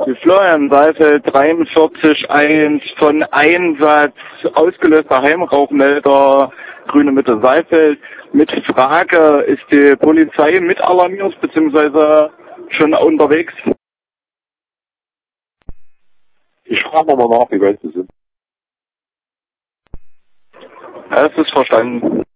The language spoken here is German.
Die Florian Seifeld 43.1 von Einsatz ausgelöster Heimrauchmelder Grüne Mitte Seifeld mit Frage, ist die Polizei mit alarmiert bzw. schon unterwegs? Ich frage nochmal nach, wie weit Sie sind. Es ist verstanden.